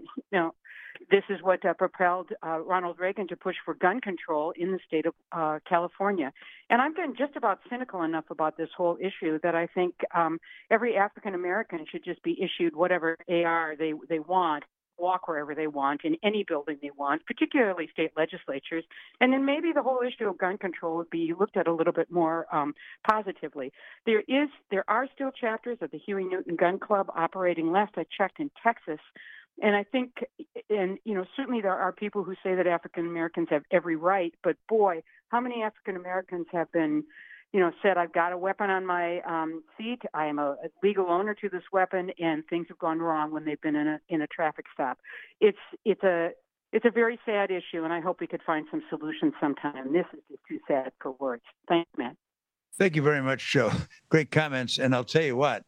[SPEAKER 18] this is what propelled Ronald Reagan to push for gun control in the state of California. And I've been just about cynical enough about this whole issue that I think every African American should just be issued whatever AR they want, walk wherever they want, in any building they want, particularly state legislatures. And then maybe the whole issue of gun control would be looked at a little bit more positively. There are still chapters of the Huey Newton Gun Club operating. Last I checked in Texas. And I think, certainly there are people who say that African Americans have every right, but boy, how many African Americans have been said, I've got a weapon on my seat, I am a legal owner to this weapon, and things have gone wrong when they've been in a traffic stop. It's a very sad issue, and I hope we could find some solutions sometime. This is just too sad for words. Thanks, Matt.
[SPEAKER 15] Thank you very much, Joe. Great comments. And I'll tell you what,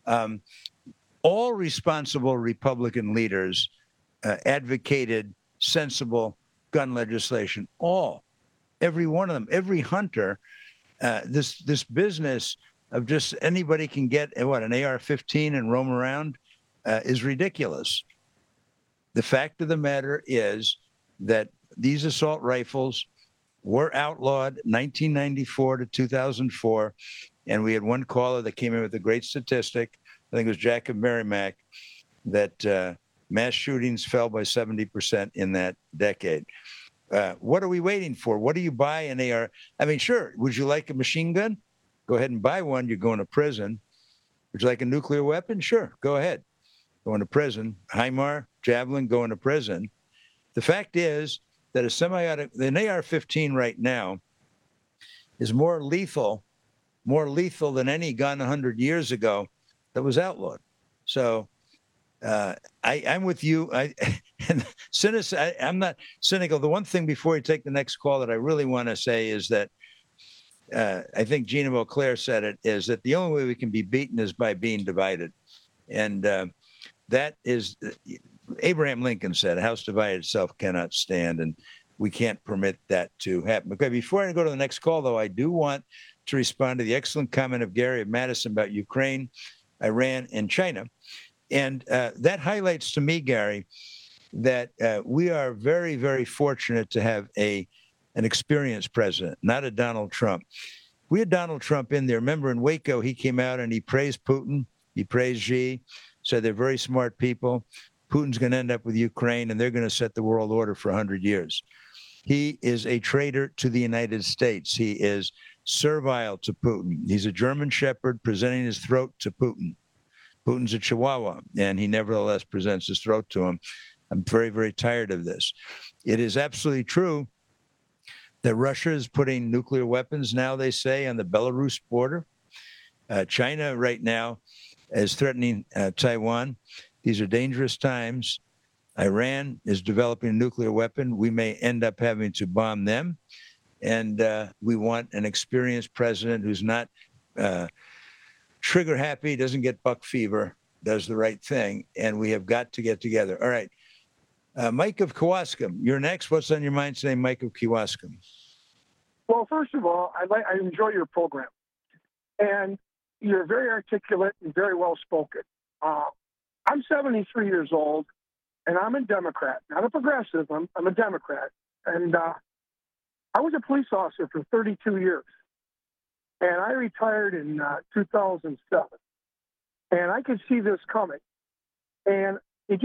[SPEAKER 15] all responsible Republican leaders advocated sensible gun legislation. Every one of them, every hunter. This business of just anybody can get an AR-15 and roam around is ridiculous. The fact of the matter is that these assault rifles were outlawed 1994 to 2004, and we had one caller that came in with a great statistic. I think it was Jack of Merrimack, that mass shootings fell by 70% in that decade. What are we waiting for? What do you buy an AR? I mean, sure. Would you like a machine gun? Go ahead and buy one. You're going to prison. Would you like a nuclear weapon? Sure. Go ahead. Going to prison. HIMAR, Javelin, going to prison. The fact is that an AR-15 right now is more lethal than any gun 100 years ago that was outlawed. So I'm with you. I'm not cynical. The one thing before we take the next call that I really want to say is that I think Gina Beauclair said it, is that the only way we can be beaten is by being divided. And that is, Abraham Lincoln said, a house divided itself cannot stand, and we can't permit that to happen. Okay, before I go to the next call, though, I do want to respond to the excellent comment of Gary of Madison about Ukraine, Iran, and China. And that highlights to me, Gary, that we are very, very fortunate to have an experienced president, not a Donald Trump. We had Donald Trump in there. Remember in Waco, he came out and he praised Putin. He praised Xi, said they're very smart people. Putin's going to end up with Ukraine, and they're going to set the world order for 100 years. He is a traitor to the United States. He is servile to Putin. He's a German shepherd presenting his throat to Putin. Putin's a Chihuahua, and he nevertheless presents his throat to him. I'm very, very tired of this. It is absolutely true that Russia is putting nuclear weapons now, they say, on the Belarus border. China right now is threatening Taiwan. These are dangerous times. Iran is developing a nuclear weapon. We may end up having to bomb them. And we want an experienced president who's not trigger happy, doesn't get buck fever, does the right thing. And we have got to get together. All right. Mike of Kewaskum, you're next. What's on your mind today, Mike of Kewaskum?
[SPEAKER 2] Well, first of all, I enjoy your program. And you're very articulate and very well spoken. I'm 73 years old, and I'm a Democrat, not a progressive. I'm a Democrat. And I was a police officer for 32 years. And I retired in 2007. And I could see this coming. And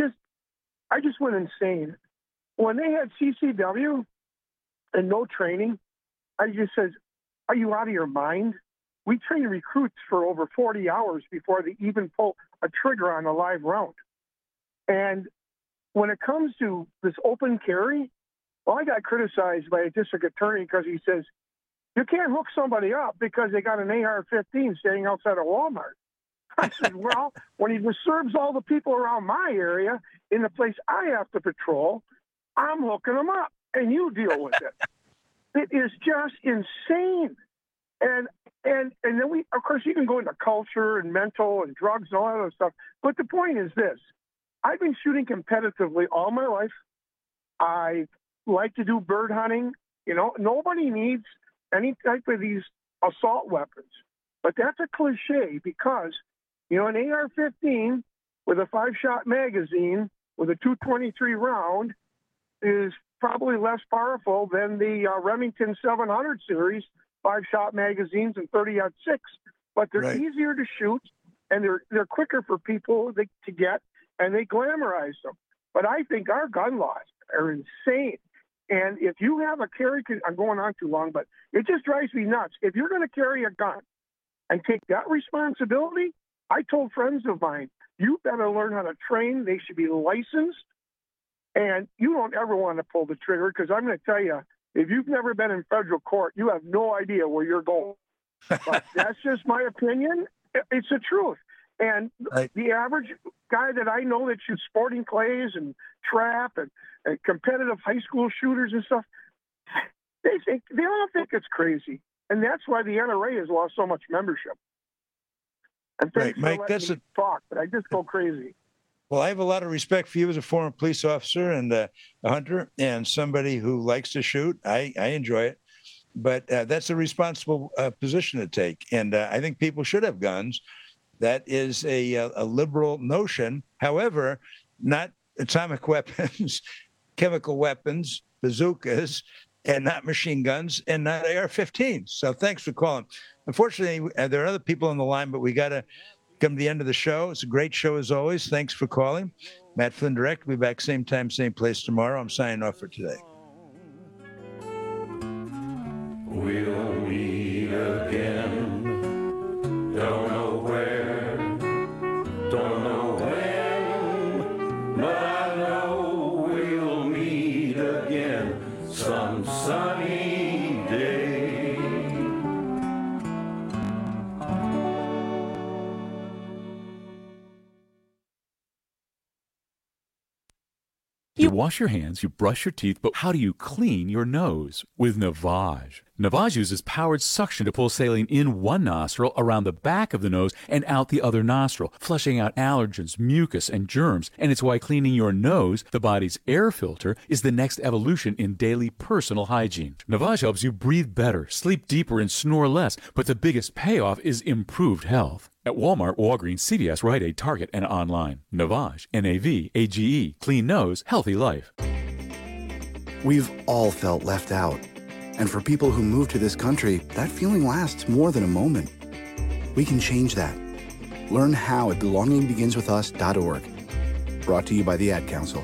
[SPEAKER 2] I just went insane. When they had CCW and no training, I just said, are you out of your mind? We train recruits for over 40 hours before they even pull a trigger on a live round. And when it comes to this open carry, well, I got criticized by a district attorney because he says, you can't hook somebody up because they got an AR-15 standing outside of Walmart. I said, well, when he disturbs all the people around my area in the place I have to patrol, I'm hooking them up, and you deal with it. It is just insane. And then we, of course, you can go into culture and mental and drugs and all that other stuff. But the point is this. I've been shooting competitively all my life. I like to do bird hunting. You know, nobody needs any type of these assault weapons. But that's a cliche because, you know, an AR-15 with a 5-shot magazine with a .223 round is probably less powerful than the Remington 700 series 5-shot magazines and 30-06. But they're easier to shoot, and they're quicker for people to get, and they glamorize them. But I think our gun laws are insane. And if you have a carry, I'm going on too long, but it just drives me nuts. If you're going to carry a gun and take that responsibility, I told friends of mine, you better learn how to train. They should be licensed. And you don't ever want to pull the trigger because I'm going to tell you, if you've never been in federal court, you have no idea where you're going. But that's just my opinion. It's the truth. And the average guy that I know that shoots sporting clays and trap and competitive high school shooters and stuff, they all think it's crazy. And that's why the NRA has lost so much membership. And thanks for letting me talk, but I just go crazy.
[SPEAKER 15] Well, I have a lot of respect for you as a former police officer and a hunter and somebody who likes to shoot. I enjoy it. But that's a responsible position to take. And I think people should have guns. That is a liberal notion. However, not atomic weapons, chemical weapons, bazookas, and not machine guns, and not AR-15s. So thanks for calling. Unfortunately, there are other people on the line, but we got to come to the end of the show. It's a great show as always. Thanks for calling. Matt Flynn Direct will be back same time, same place tomorrow. I'm signing off for today.
[SPEAKER 17] We'll meet again. Don't know where, don't know when, but I know we'll meet again some sunny day.
[SPEAKER 4] You wash your hands, you brush your teeth, but how do you clean your nose? With Navage. Navage uses powered suction to pull saline in one nostril, around the back of the nose, and out the other nostril, flushing out allergens, mucus, and germs. And it's why cleaning your nose, the body's air filter, is the next evolution in daily personal hygiene. Navage helps you breathe better, sleep deeper, and snore less, but the biggest payoff is improved health. At Walmart, Walgreens, CVS, Rite Aid, Target, and online. Navage, N-A-V-A-G-E. Clean nose, healthy life.
[SPEAKER 5] We've all felt left out. And for people who move to this country, that feeling lasts more than a moment. We can change that. Learn how at belongingbeginswithus.org. Brought to you by the Ad Council.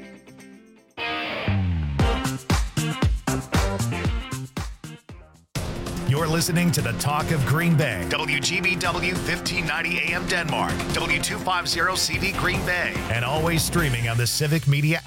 [SPEAKER 1] You're listening to the Talk of Green Bay. WGBW 1590 AM Denmark. W250 CV Green Bay. And always streaming on the Civic Media